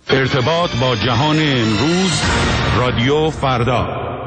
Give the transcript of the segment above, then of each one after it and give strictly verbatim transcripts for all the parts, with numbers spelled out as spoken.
ارتباط با جهان امروز، رادیو فردا.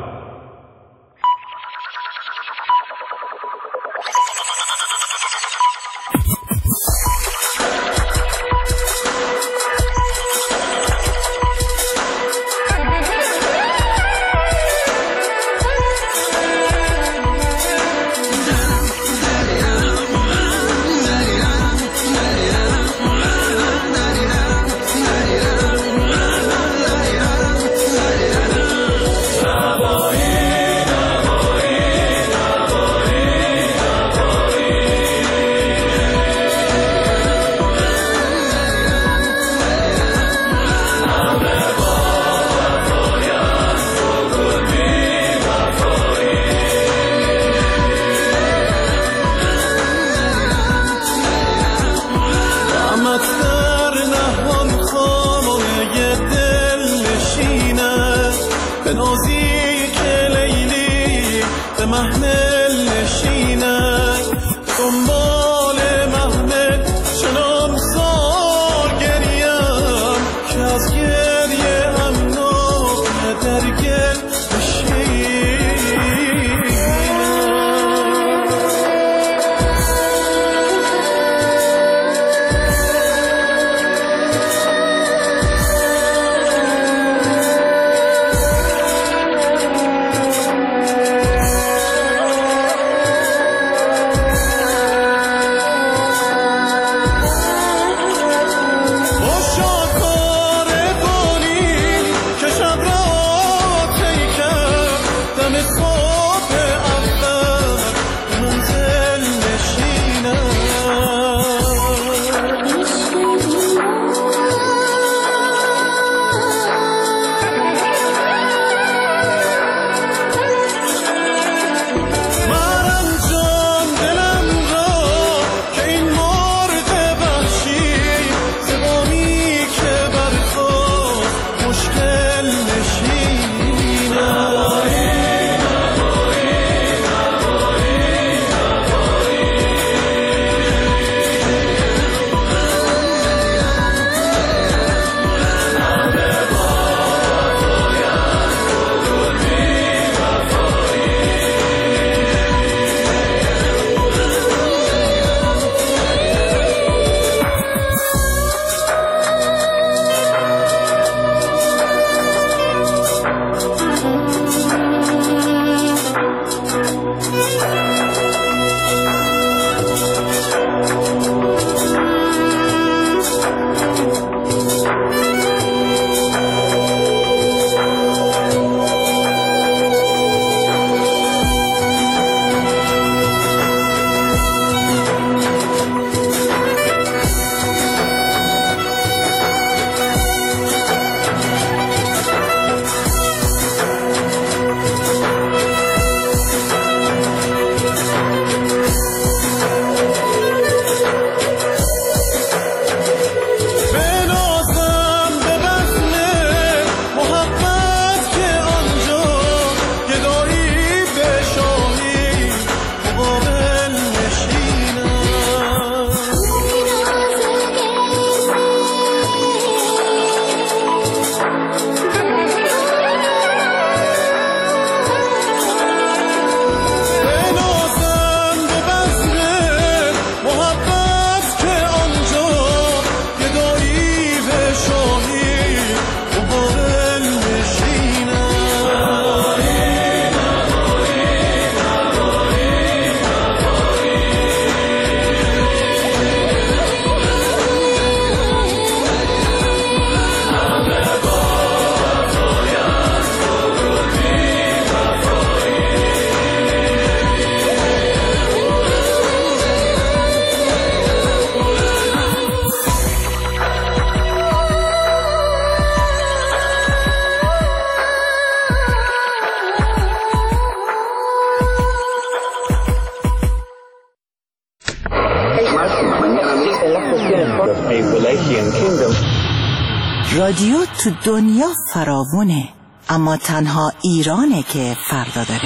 رادیو تو دنیا فراوونه، اما تنها ایرانه که فردا داره.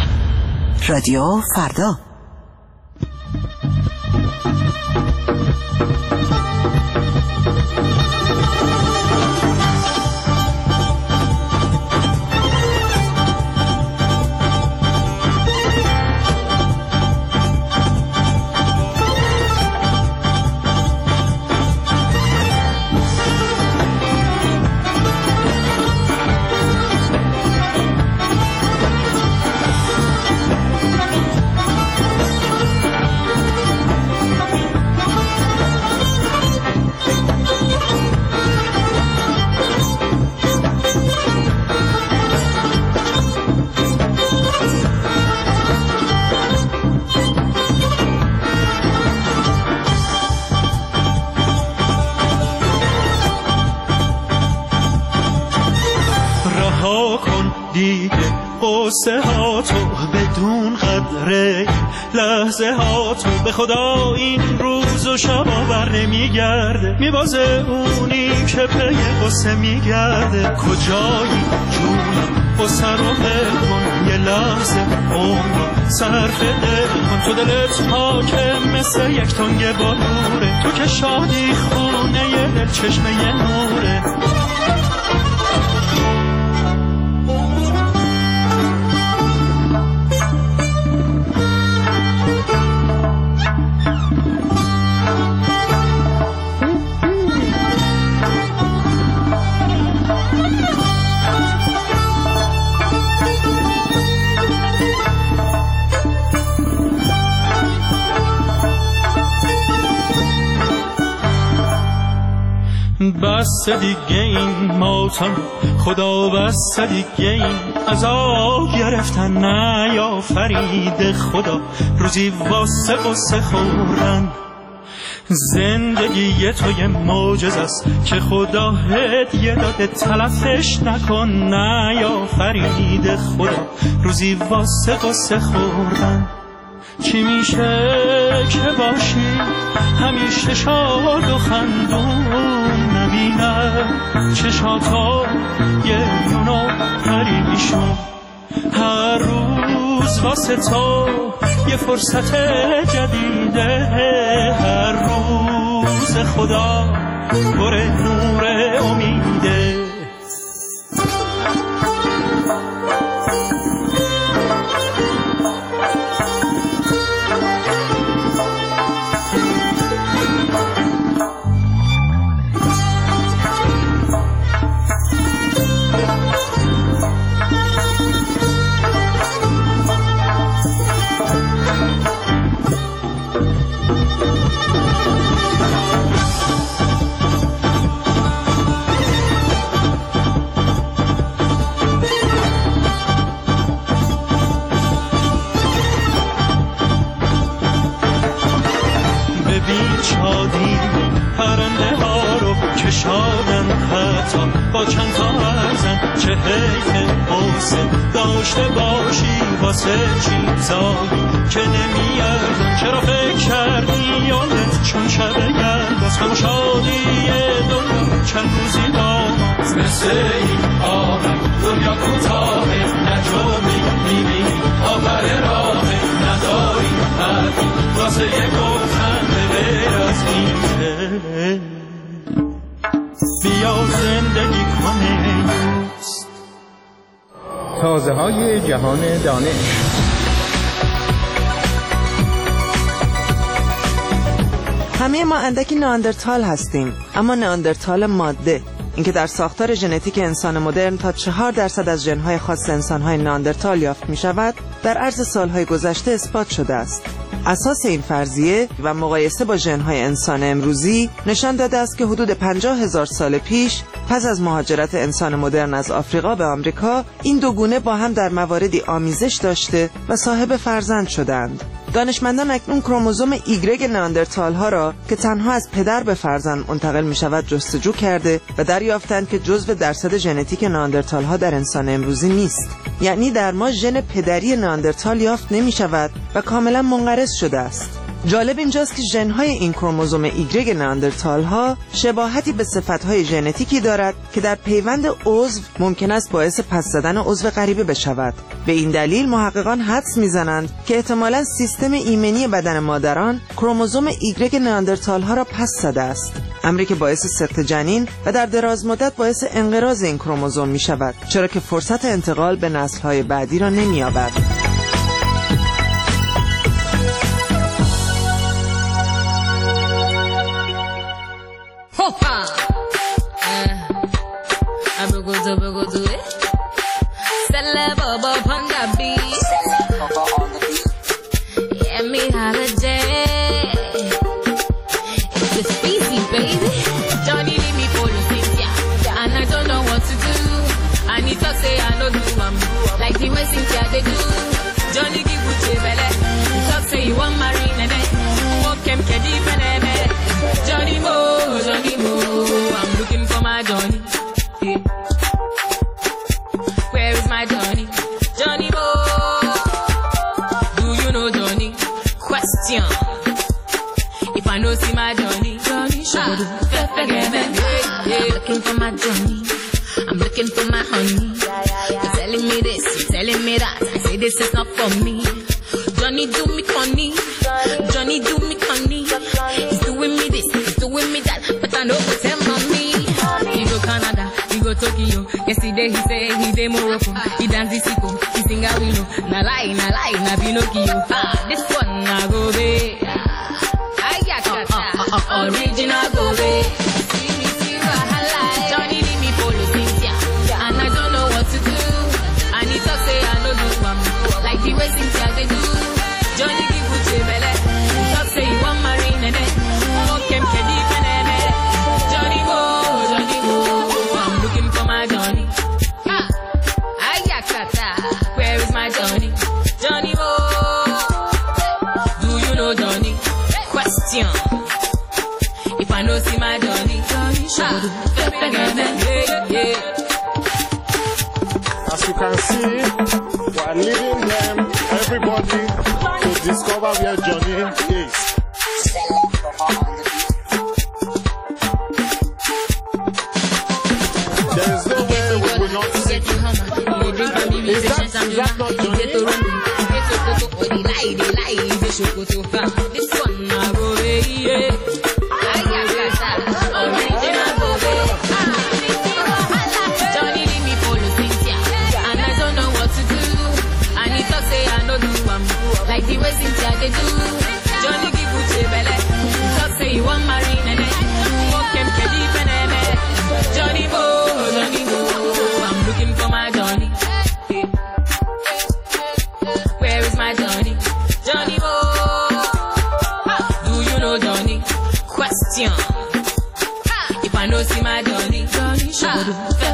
رادیو فردا. قصه ها تو بدون قدره لحظه ها تو به خدا این روز و شب آور نمیگرده میبازه اونی که پی قصه میگرده کجایی جونم قصه رو بکن یه لحظه عمر صرف دل کن تو دلت حاکم مثل یک تنگ بالوره تو که شادی خونه یه دل چشمه یه نوره بس دیگه این ماتم خدا بس دیگه این عذاب گرفتن نه یا فرید خدا روزی واسه قصه خوردن زندگی تو یه معجزه است که خدا هدیه داده تلفش نکن نه یا فرید خدا روزی واسه قصه خوردن چی میشه که باشی همیشه شاد و خندون نبینه چشاتا یه یونو پریشون هر روز واسه تو یه فرصت جدیده هر روز خدا پر نور امیده پرنده ها رو کشادن حتی با چند تا ارزن چه حیف حسن داشته باشی واسه چیزایی که نمیارزن چرا فکر کردی یادت چون شب گرد از غم شادی دنیا چند روزی داماز مثل این آمد دنیا کوتاهه نجومی میبینی آخر راهه نداری حرفی واسه یک گفتن ببیر از این بیا زندگی کنه تازه های جهان دانش. همه ما اندکی نئاندرتال هستیم، اما نئاندرتال ماده، اینکه در ساختار ژنتیک انسان مدرن تا چهار درصد از ژن‌های خاص انسان‌های نئاندرتال یافت می‌شود، در عرض سال‌های گذشته اثبات شده است. اساس این فرضیه و مقایسه با ژن‌های انسان امروزی نشان داده است که حدود پنجاه هزار سال پیش پس از مهاجرت انسان مدرن از آفریقا به آمریکا، این دو گونه با هم در مواردی آمیزش داشته و صاحب فرزند شدند. دانشمندان اکنون کروموزوم ایگرگ نئاندرتال ها را که تنها از پدر به فرزند منتقل می شود جستجو کرده و دریافتند که جزو درصد ژنتیک نئاندرتال ها در انسان امروزی نیست. یعنی در ما ژن پدری نئاندرتال یافت نمی شود و کاملا منقرض شده است. جالب اینجاست که ژن‌های این کروموزوم ایگرگ نئاندرتال ها شباهتی به صفت‌های ژنتیکی دارد که در پیوند عضو ممکن است باعث پس زدن عضو غریبه بشود. به این دلیل محققان حدس می‌زنند که احتمالاً سیستم ایمنی بدن مادران کروموزوم ایگرگ نئاندرتال ها را پس زده است، امری که باعث سقط جنین و در دراز مدت باعث انقراض این کروموزوم می‌شود، چرا که فرصت انتقال به نسل‌های بعدی را نمی‌یابد. Hopa, eh, abugo do bugo do it. Sella baba pangabi, sella baba on the beat. Yeah, me holiday. It's a speedy baby. Johnny leave me for the Cynthia, and I don't know what to do. I need to say I don't do um, like the way Cynthia they do. Johnny give Gucci belle, talk say you want marry nene, walk him kedi penene. Johnny Mo, Johnny Mo, I'm looking for my Johnny. Yeah. Where is my Johnny? Johnny looking for my Johnny. I'm looking for my honey. You're telling me this, you're telling me that. I say this is not for me. Johnny do me conny. Johnny do me conny. He's doing me this, he's doing me that. But I know what's him on me. He go Canada, he go Tokyo. Yesterday he say he dey Morocco. He dance the sicko, he sing a willow. Na lie, na lie, na Pinocchio. Ah, this one na go be. I got uh, uh, uh, original go be. Johnny leave me follow Cynthia, and I don't know what to do. And he talk say I no do am, like the way Cynthia they do. Johnny give you the belle, he talk say he want marry nene. Okay, me deep nene. Johnny go, Johnny go, I'm looking for my Johnny. Ah, I got kata, where is my Johnny? Johnny go, do you know Johnny? Question. If I know see my Johnny, Johnny show. As you can see, we are leading them, everybody, to discover where Johnny is. There is no way we will not see you. Is that, is that not Johnny? This one, like the way Cynthia they do. Johnny give you the belle. Talk say you want marry nene. Walk him deep nene. Johnny go, Johnny go. I'm looking for my Johnny. Where is my Johnny? Johnny go. Do you know Johnny? Question. If I know see my Johnny, Johnny show.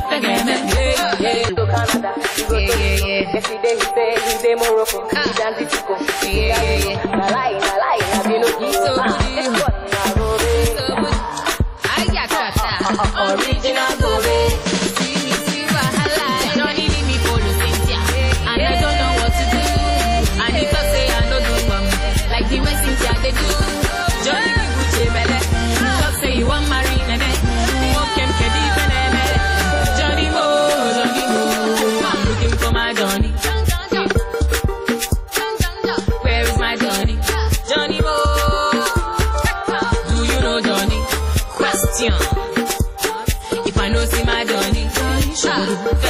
Canada, he go to yesterday he say he dey Morocco. He dance the sicko. Yeah, yeah, yeah. Na lie, na lie, na Pinocchio. So good, so good. I got kata, original go be. See me, see wahala. Johnny leave me follow Cynthia, and I don't know what to do. And he talk say I no do am, like the way Cynthia they do. Johnny give you the belle. Talk say you want marry nene. Walk him deep nene. Johnny go, Johnny go. I'm looking for my Johnny. Where is my Johnny? Johnny Mo. Do you know Johnny? Question. If I know see my Johnny, show.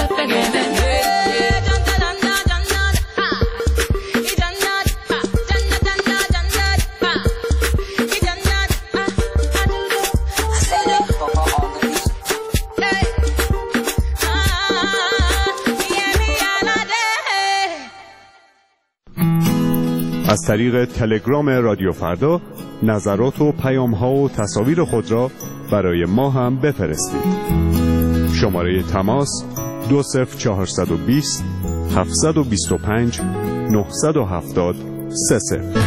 از طریق تلگرام رادیو فردا نظرات و پیام‌ها و تصاویر خود را برای ما هم بفرستید. شماره تماس دو صفر چهارصد و بیست هفتصد و بیست و پنج نهصد و هفتاد سه صفر.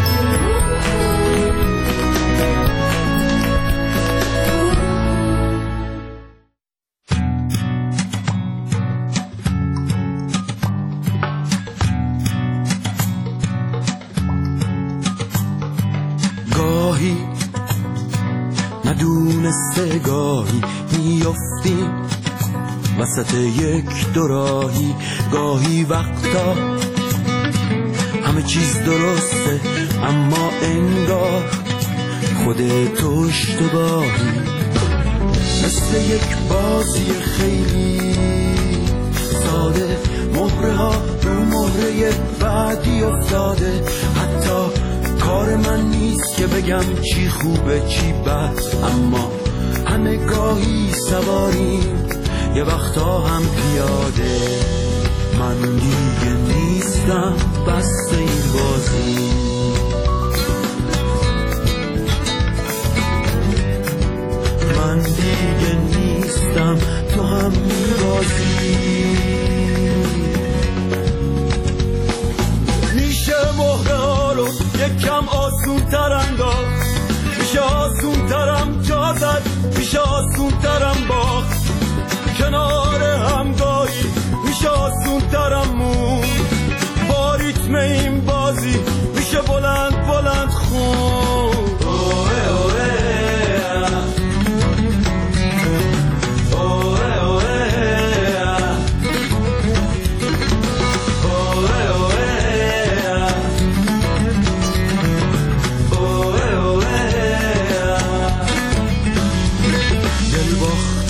ندونسته گاهی میافتیم وسط یک دوراهی، گاهی وقتا همه چیز درسته اما انگار خودت اشتباهی، مثل یک بازی خیلی ساده، مهره ها رو مهره بعدی افتاده، حتی کار من نیست که بگم چی خوبه چی بد، اما همه گاهی سواریم یه وقتا هم پیاده، من دیگه نیستم بس این بازی، من دیگه نیستم تو هم میبازی، میشه مهره ها رو یکم آسون تر انداخت، میشه آسون ترم جا زد، میشه آسون ترم باخت، کنار همگاهی میشه آسون ترم مون، با ریتم این بازی میشه بلند بلند خون، اوه اوه اوه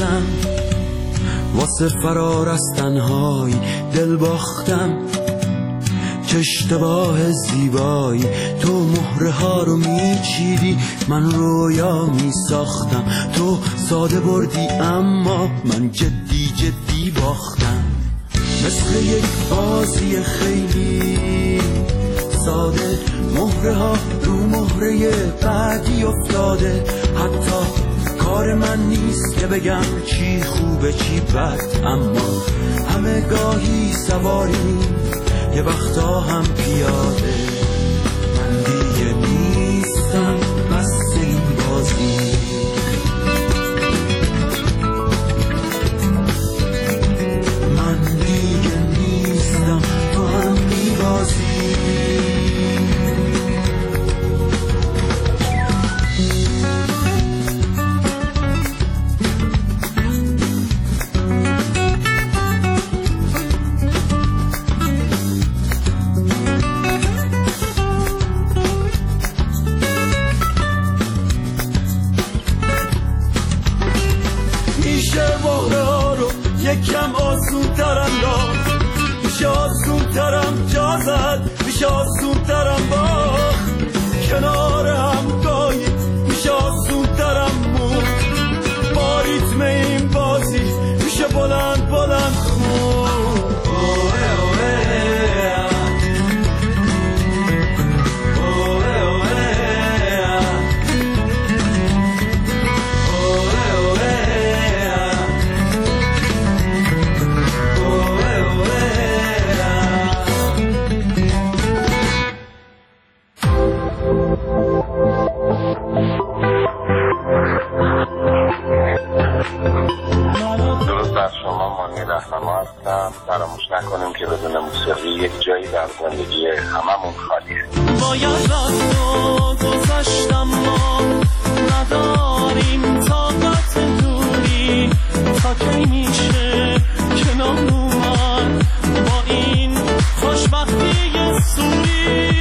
باختم، واسه فرار از تنهایی دل باختم. چه اشتباه زیبایی، تو مهره ها رو میچیدی، من رویا میساختم. تو ساده بردی اما من جدی جدی باختم. مثل یک بازی خیلی ساده، مهره ها رو مهره بعدی افتاده. حتی کار من نیست که بگم چی خوبه چی بد، اما همه گاهی سواریم یه وقتا هم پیاده. من دیگه نیستم بس این بازی، من دیگه نیستم تو هم میبازی. یکم آسون ترم داد، میشه آسون ترم جا زد، میشه آسون ترم باخت. کنار هم گاهی میشه آسون ترم بود، با ریتم این بازی میشه بلند بلند خون. فراموش نکنیم که بدون موسیقی یک جایی در زندگی هممون خالیه. باید رفت و گذشتم، ما نداریم طاقت دوری. تا کی میشه کنار اومد با این خوشبختی سوری؟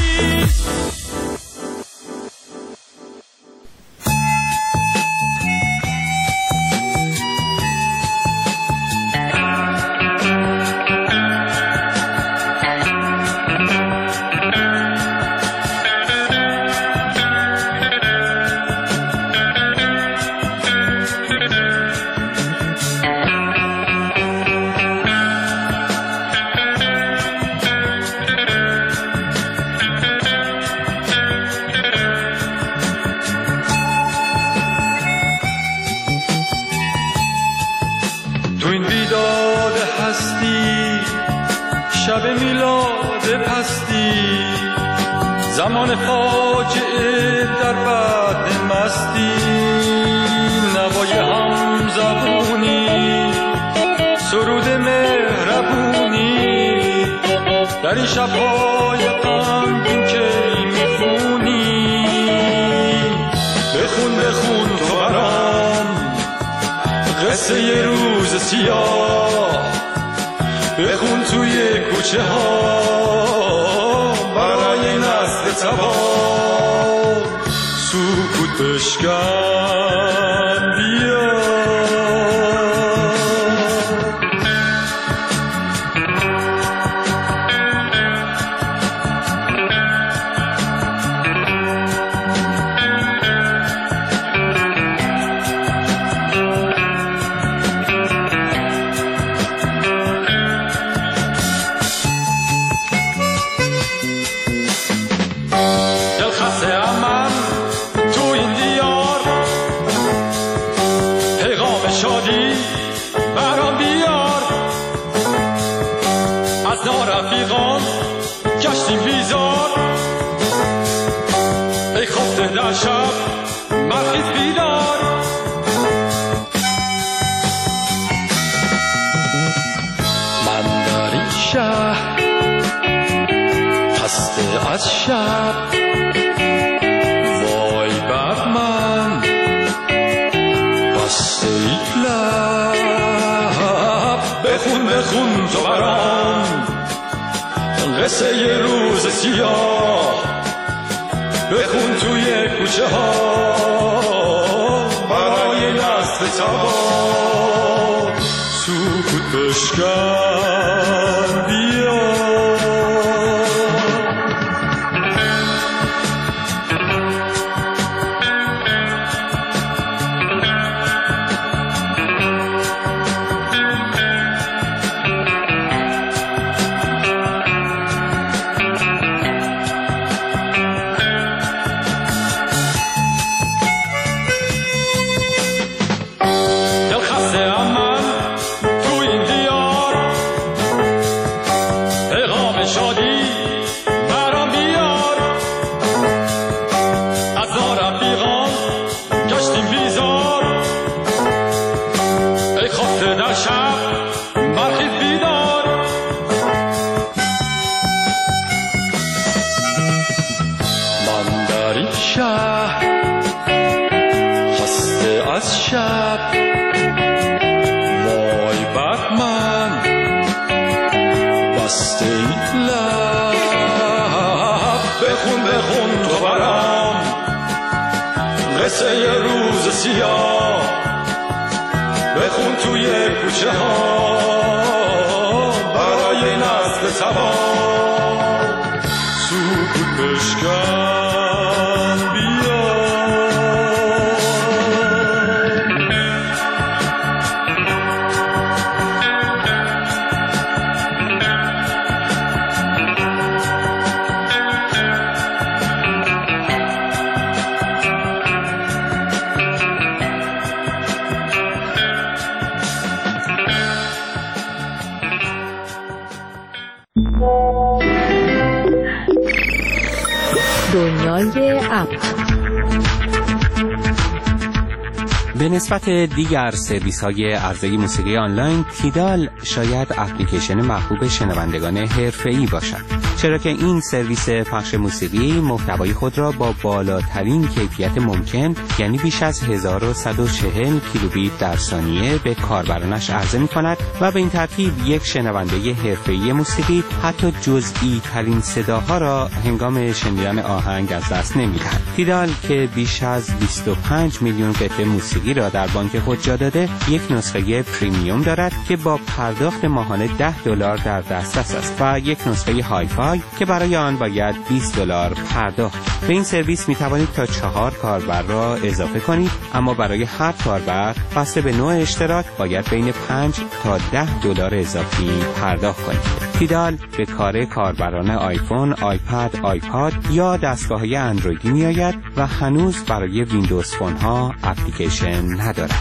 شب میلاد پستی، زمان فاجعه در بعد مستی. نوای هم زبونی، سرود مهربونی، در این شب‌های غمگین که میخونی. بخون بخون تو برام قصه یه روز سیاه، بخون توی کوچه ها برای نسل تباه. سکوت بشکن بیا، شب مرخیز بیدار. من در این شهر خسته از شب، وای بر من بسته یک لب. بخون بخون تو برام قصه یه روز سیاه، بخون توی کوچه ها برای نسل تا هوا سکوت بشکن بیا قصه یه روز سیاه بخون توی کوچه ها برای نسل سوار سکوت بشکن بیا دنیای اپ به نسبت دیگر سرویس های عرضه موسیقی آنلاین، تیدال شاید اپلیکیشن محبوب شنوندگان حرفه‌ای باشد، چرا که این سرویس پخش موسیقی محتوای خود را با بالاترین کیفیت ممکن، یعنی بیش از هزار و صد و چهل کیلوبیت در ثانیه به کاربرانش عرضه می کند و به این ترتیب یک شنونده حرفه‌ای موسیقی حتی جزئی ترین صداها را هنگام شنیدن آهنگ از دست نمی دهد. تیدال که بیش از بیست و پنج میلیون قطعه موسیقی را در بانک خود جا داده، یک نسخه پریمیوم دارد که با پرداخت ماهانه ده دلار در دسترس است و یک نسخه های فای که برای آن باید بیست دلار پرداخت. به این سرویس می توانید تا چهار کاربر را اضافه کنید، اما برای هر کاربر بسته به نوع اشتراک باید بین پنج تا ده دلار اضافی پرداخت کنید. تیدال به کار کاربران آیفون، آیپد، آیپاد یا دستگاه‌های اندرویدی می‌آید و هنوز برای ویندوز فون‌ها اپلیکیشن ندارد.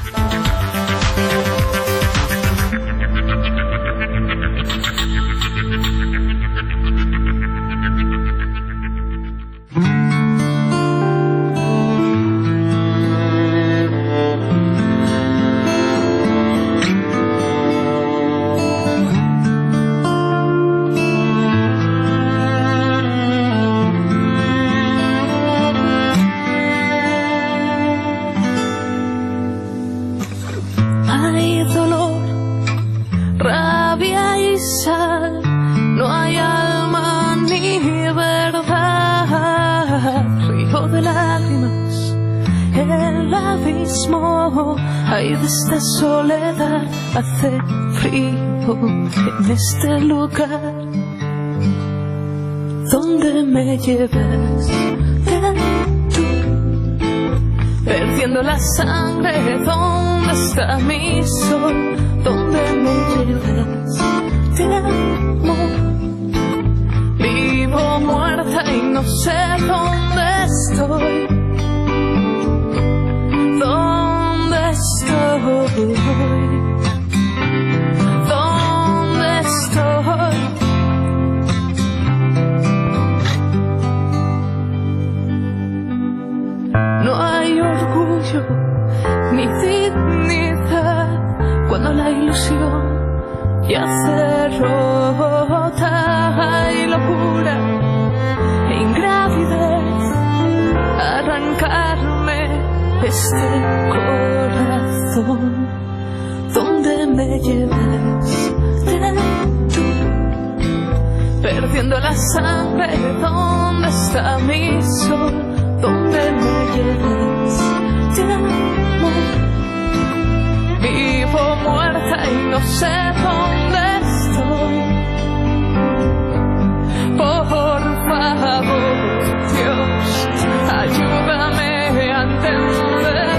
Ay, de esta soledad hace frío en este lugar donde me lleves tú, perdiendo la sangre, ¿dónde está mi sol? ¿Dónde me lleves? Te amo, vivo muerta y no sé dónde estoy. Estoy, ¿dónde estoy? No hay orgullo ni dignidad cuando la ilusión ya se rota. Hay locura e ingravidez, arrancarme este corazón. Donde me lleves tú, perdiendo la sangre, ¿dónde está mi sol? Donde me lleves te amo, no sé dónde estoy. Por favor, Dios, ayúdame a entender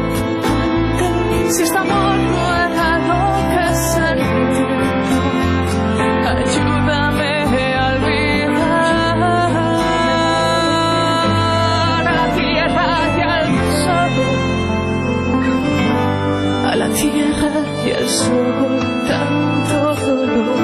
si este amor no era lo que sentí. Ayúdame a olvidar a la tierra y al sol, a la tierra y al sol, tanto dolor.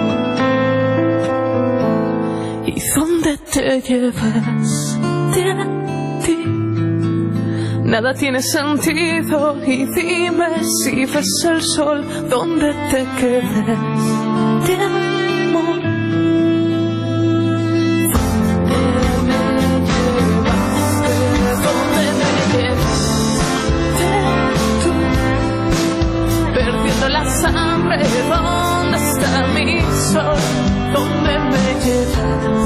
¿Y dónde te llevas de ti? Nada tiene sentido y dime si ves el sol, ¿dónde te quedas de amor? ¿Dónde me llevaste? ¿Dónde me llevaste tú? Perdiendo la sangre, ¿dónde está mi sol? ¿Dónde me llevaste?